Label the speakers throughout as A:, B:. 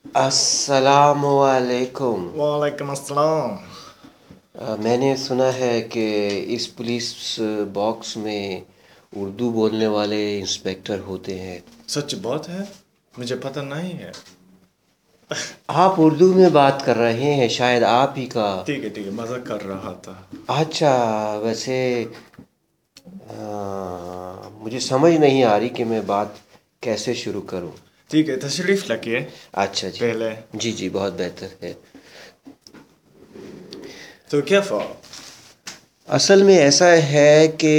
A: السلام علیکم۔
B: وعلیکم السلام۔
A: میں نے سنا ہے کہ اس پولیس باکس میں اردو بولنے والے انسپیکٹر ہوتے ہیں۔
B: سچ بات ہے، مجھے پتہ نہیں ہے۔
A: آپ اردو میں بات کر رہے ہیں، شاید آپ ہی کا۔
B: ٹھیک ہے، مزہ کر رہا تھا۔
A: اچھا، ویسے مجھے سمجھ نہیں آ رہی کہ میں بات کیسے شروع کروں۔
B: ٹھیک ہے، تشریف رکھیے
A: اچھا جی،
B: پہلے۔
A: جی بہت بہتر ہے۔
B: تو کیا فا
A: اصل میں ایسا ہے کہ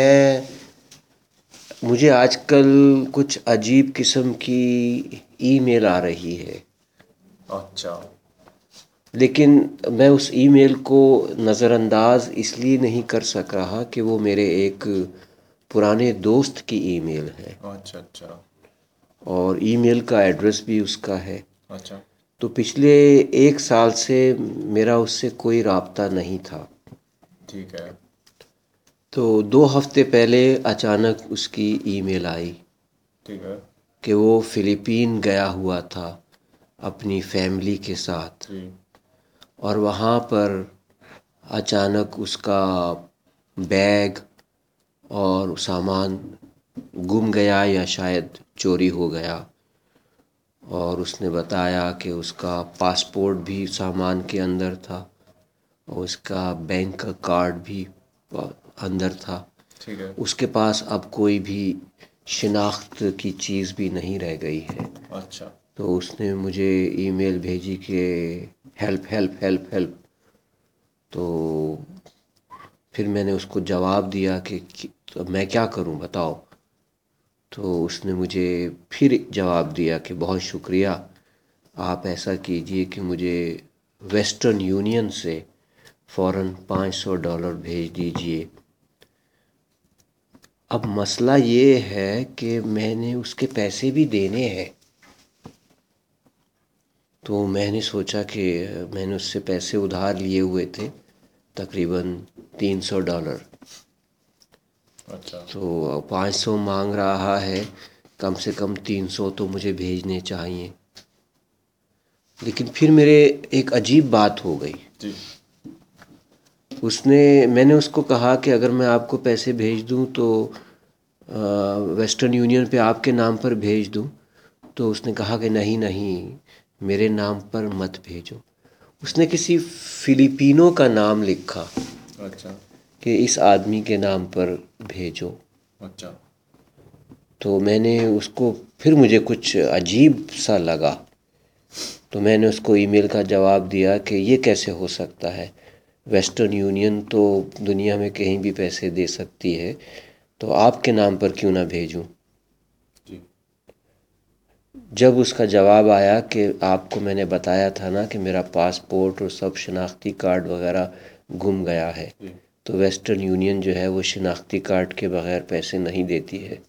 A: مجھے آج کل کچھ عجیب قسم کی ای میل آ رہی ہے،
B: اچھا،
A: لیکن میں اس ای میل کو نظر انداز اس لیے نہیں کر سک رہا کہ وہ میرے ایک پرانے دوست کی ای میل ہے،
B: اچھا،
A: اور ای میل کا ایڈریس بھی اس کا ہے۔
B: اچھا،
A: تو پچھلے 1 سال سے میرا اس سے کوئی رابطہ نہیں تھا۔
B: ٹھیک ہے،
A: تو 2 ہفتے پہلے اچانک اس کی ای میل آئی
B: ٹھیک ہے،
A: کہ وہ فلیپین گیا ہوا تھا اپنی فیملی کے ساتھ،
B: جی،
A: اور وہاں پر اچانک اس کا بیگ اور سامان گم گیا یا شاید چوری ہو گیا، اور اس نے بتایا کہ اس کا پاسپورٹ بھی سامان کے اندر تھا اور اس کا بینک کا کارڈ بھی اندر تھا۔
B: ٹھیک ہے،
A: اس کے پاس اب کوئی بھی شناخت کی چیز بھی نہیں رہ گئی ہے۔
B: اچھا،
A: تو اس نے مجھے ای میل بھیجی کہ ہیلپ ہیلپ ہیلپ ہیلپ۔ تو پھر میں نے اس کو جواب دیا کہ میں کیا کروں بتاؤ۔ تو اس نے مجھے پھر جواب دیا کہ بہت شکریہ، آپ ایسا کیجئے کہ مجھے ویسٹرن یونین سے فوراً $500 بھیج دیجئے۔ اب مسئلہ یہ ہے کہ میں نے اس کے پیسے بھی دینے ہیں، تو میں نے سوچا کہ میں نے اس سے پیسے ادھار لیے ہوئے تھے، تقریباً $300۔
B: اچھا،
A: تو 500 مانگ رہا ہے، کم سے کم 300 تو مجھے بھیجنے چاہیے۔ لیکن پھر میرے ایک عجیب بات ہو گئی۔
B: جی،
A: میں نے اس کو کہا کہ اگر میں آپ کو پیسے بھیج دوں تو ویسٹرن یونین پہ آپ کے نام پر بھیج دوں، تو اس نے کہا کہ نہیں میرے نام پر مت بھیجو۔ اس نے کسی فلیپینو کا نام لکھا
B: اچھا،
A: کہ اس آدمی کے نام پر بھیجو۔
B: اچھا،
A: تو میں نے اس کو پھر مجھے کچھ عجیب سا لگا، تو میں نے اس کو ای میل کا جواب دیا کہ یہ کیسے ہو سکتا ہے، ویسٹرن یونین تو دنیا میں کہیں بھی پیسے دے سکتی ہے، تو آپ کے نام پر کیوں نہ بھیجوں۔
B: جی،
A: جب اس کا جواب آیا کہ آپ کو میں نے بتایا تھا نا کہ میرا پاسپورٹ اور سب شناختی کارڈ وغیرہ گم گیا ہے،
B: جی،
A: تو ویسٹرن یونین جو ہے وہ شناختی کارڈ کے بغیر پیسے نہیں دیتی ہے۔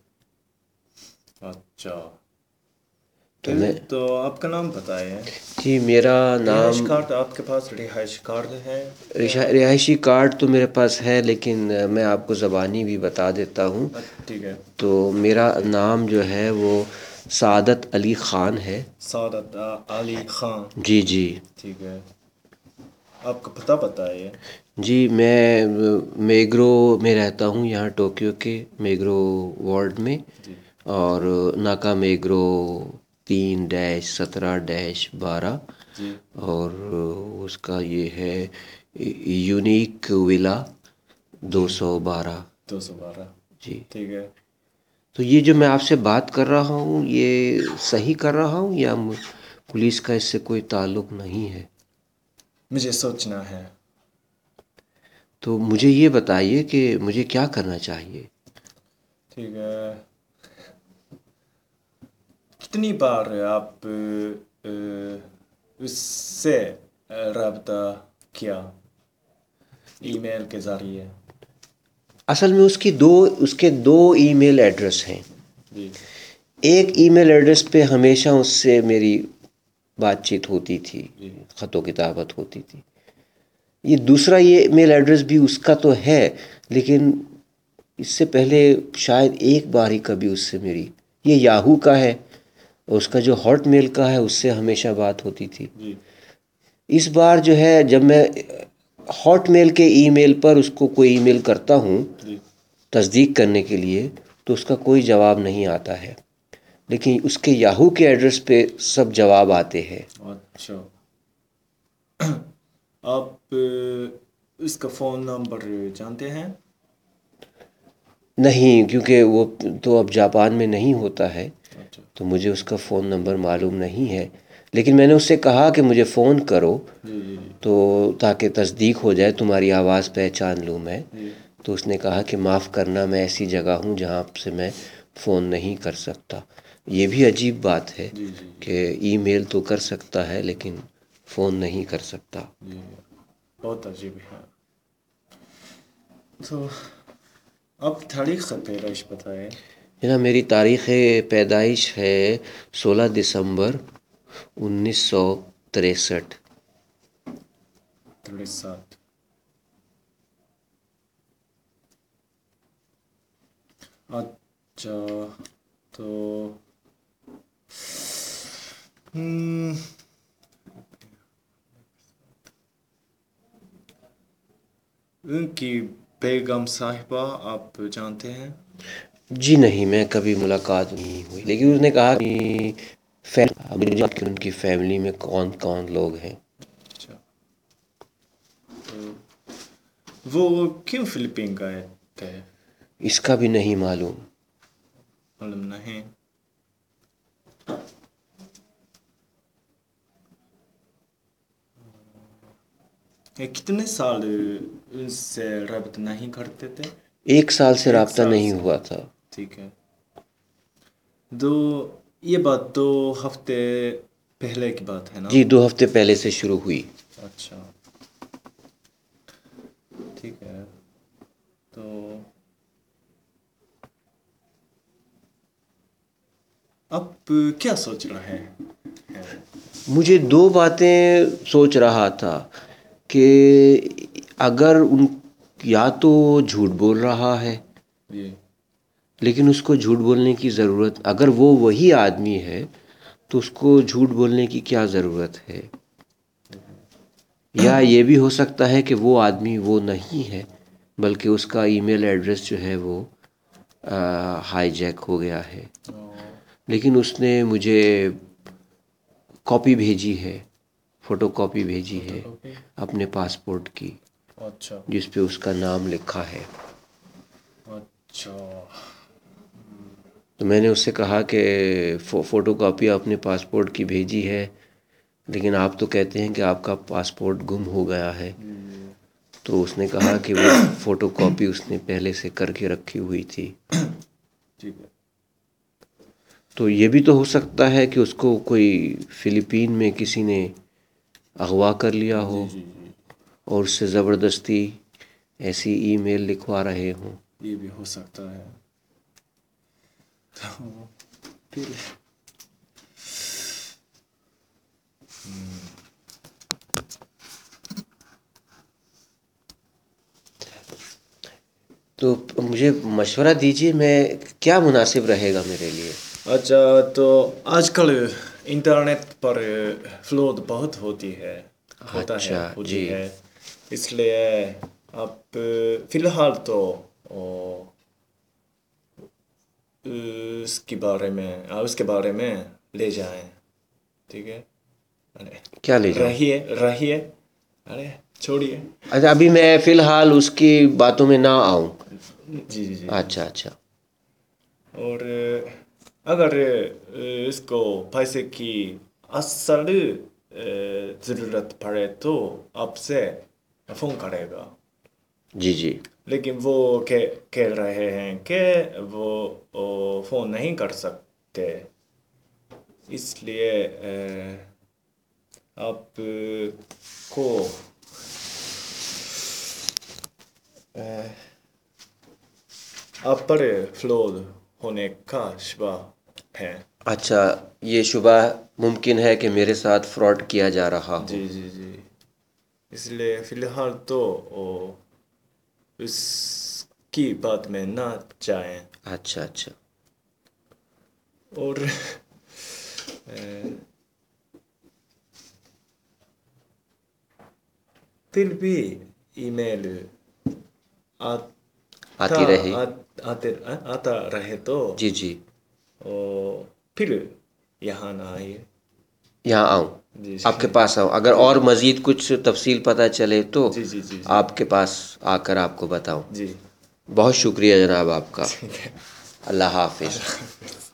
B: اچھا،
A: میں
B: تو آپ کا نام بتائیں۔
A: جی، میرا
B: رہائش
A: نام
B: کارڈ آپ کے پاس رہائش کارڈ ہے؟
A: رہائشی کارڈ تو میرے پاس ہے، لیکن میں آپ کو زبانی بھی بتا دیتا ہوں۔
B: ٹھیک ہے،
A: تو میرا نام جو ہے وہ سعادت علی خان ہے۔
B: سعادت علی خان۔
A: جی
B: ٹھیک ہے، آپ کا پتہ بتائیے۔
A: جی، میں میگرو میں رہتا ہوں، یہاں ٹوکیو کے میگرو وارڈ میں،
B: جی،
A: اور ناکا میگرو 3-17-12،
B: جی،
A: اور اس کا یہ ہے یونیک ولا 212۔
B: 212۔
A: جی،
B: ٹھیک ہے،
A: تو یہ جو میں آپ سے بات کر رہا ہوں یہ صحیح کر رہا ہوں یا پولیس کا اس سے کوئی تعلق نہیں ہے؟
B: مجھے سوچنا ہے۔
A: تو مجھے یہ بتائیے کہ مجھے کیا کرنا چاہیے؟
B: ٹھیک ہے، کتنی بار آپ اس سے رابطہ کیا ای میل کے ذریعے؟
A: اصل میں اس کے دو ای میل ایڈریس ہیں۔
B: جی،
A: ایک ای میل ایڈریس پہ ہمیشہ اس سے میری بات چیت ہوتی تھی،
B: جی،
A: خط و کتابت ہوتی تھی۔ یہ دوسرا یہ میل ایڈریس بھی اس کا تو ہے، لیکن اس سے پہلے شاید ایک بار ہی کبھی اس سے میری، یہ یاہو کا ہے، اس کا جو ہاٹ میل کا ہے اس سے ہمیشہ بات ہوتی تھی.
B: جی
A: اس بار جو ہے جب میں ہاٹ میل کے ای میل پر اس کو کوئی ای میل کرتا ہوں
B: جی
A: تصدیق کرنے کے لیے تو اس کا کوئی جواب نہیں آتا ہے، لیکن اس کے یاہو کے ایڈریس پہ سب جواب آتے ہیں.
B: اچھا. آپ اس کا فون نمبر جانتے ہیں؟
A: نہیں، کیونکہ وہ تو اب جاپان میں نہیں ہوتا ہے
B: اچھا.
A: تو مجھے اس کا فون نمبر معلوم نہیں ہے، لیکن میں نے اس سے کہا کہ مجھے فون کرو
B: جی جی
A: تو تاکہ تصدیق ہو جائے، تمہاری آواز پہچان لوں میں.
B: جی
A: تو اس نے کہا کہ معاف کرنا، میں ایسی جگہ ہوں جہاں سے میں فون نہیں کر سکتا. یہ بھی عجیب بات ہے
B: جی جی
A: کہ ای میل تو کر سکتا ہے لیکن فون نہیں کر سکتا.
B: جی بہت عجیب ہے. تو آپ تاریخ کا پیدائش بتائیں.
A: جناب میری تاریخ پیدائش ہے 16 دسمبر 1963.
B: 37. اچھا تو ان کی بیگم صاحبہ آپ جانتے ہیں؟
A: جی نہیں، میں کبھی ملاقات نہیں ہوئی، لیکن اس نے کہا کہ ان کی فیملی میں کون کون لوگ ہیں.
B: اچھا. تو وہ کیوں فلپین گئے تھے؟
A: اس کا بھی نہیں معلوم.
B: معلوم نہیں. کتنے سال ان سے رابطہ نہیں کرتے تھے؟
A: 1 سال سے
B: ایک
A: رابطہ
B: سال
A: نہیں
B: سے.
A: ہوا تھا.
B: ٹھیک ہے. یہ بات 2 ہفتے پہلے کی بات ہے نا؟
A: جی 2 ہفتے پہلے سے شروع ہوئی.
B: اچھا ٹھیک ہے. تو آپ کیا سوچ رہے ہیں؟
A: مجھے 2 باتیں سوچ رہا تھا کہ اگر یا تو جھوٹ بول رہا ہے،
B: جی
A: لیکن اس کو جھوٹ بولنے کی ضرورت، اگر وہ وہی آدمی ہے تو اس کو جھوٹ بولنے کی کیا ضرورت ہے. یا یہ بھی ہو سکتا ہے کہ وہ آدمی وہ نہیں ہے بلکہ اس کا ای میل ایڈریس جو ہے وہ ہائی جیک ہو گیا ہے. لیکن اس نے مجھے کاپی بھیجی ہے، فوٹو کاپی بھیجی
B: فوٹو
A: ہے
B: کاپی.
A: اپنے پاسپورٹ کی،
B: اچھا
A: جس پہ اس کا نام لکھا ہے.
B: اچھا.
A: تو میں نے اس سے کہا کہ فوٹو کاپی اپنے پاسپورٹ کی بھیجی ہے، لیکن آپ تو کہتے ہیں کہ آپ کا پاسپورٹ گم ہو گیا ہے. تو اس نے کہا کہ وہ فوٹو کاپی اس نے پہلے سے کر کے رکھی ہوئی تھی.
B: ٹھیک ہے.
A: تو یہ بھی تو ہو سکتا ہے کہ اس کو کوئی فلپین میں کسی نے اغوا کر لیا ہو
B: جی جی جی
A: اور اس سے زبردستی ایسی ای میل لکھوا رہے ہوں.
B: یہ بھی ہو سکتا ہے. پھر
A: تو مجھے مشورہ دیجیے، میں کیا مناسب رہے گا میرے لیے.
B: اچھا تو آج کل انٹرنیٹ پر فراڈ بہت ہوتی ہے
A: اچھا
B: ہوتی
A: جی.
B: ہے. اس لیے آپ فی الحال تو اس کے بارے میں لے جائیں. ٹھیک ہے.
A: کیا لے جاؤں؟
B: رہیے ارے چھوڑیے.
A: اچھا ابھی میں فی الحال اس کی باتوں میں نہ آؤں.
B: جی جی جی.
A: اچھا اچھا.
B: اور اگر اس کو پیسے کی اصل ضرورت پڑے تو آپ سے فون کرے گا.
A: جی جی.
B: لیکن وہ کہہ رہے ہیں کہ وہ فون نہیں کر سکتے. اس لیے آپ کو آپ پر فراڈ ہونے کا شبہ ہے.
A: اچھا، یہ شبہ ممکن ہے کہ میرے ساتھ فراڈ کیا جا رہا ہو.
B: جی جی جی. اس لیے فی الحال تو اس کی بات میں نہ جائیں.
A: اچھا اچھا.
B: اور پھر بھی ای میل
A: آتی رہے.
B: آتا رہے تو
A: جی جی.
B: پھر یہاں نہ آئیے.
A: یہاں آؤں،
B: جی
A: آپ کے پاس آؤں، اگر اور مزید کچھ تفصیل پتہ چلے تو
B: جی جی جی
A: آپ کے پاس آ کر آپ کو بتاؤں.
B: جی.
A: بہت شکریہ جناب آپ کا.
B: ٹھیک ہے.
A: اللہ حافظ.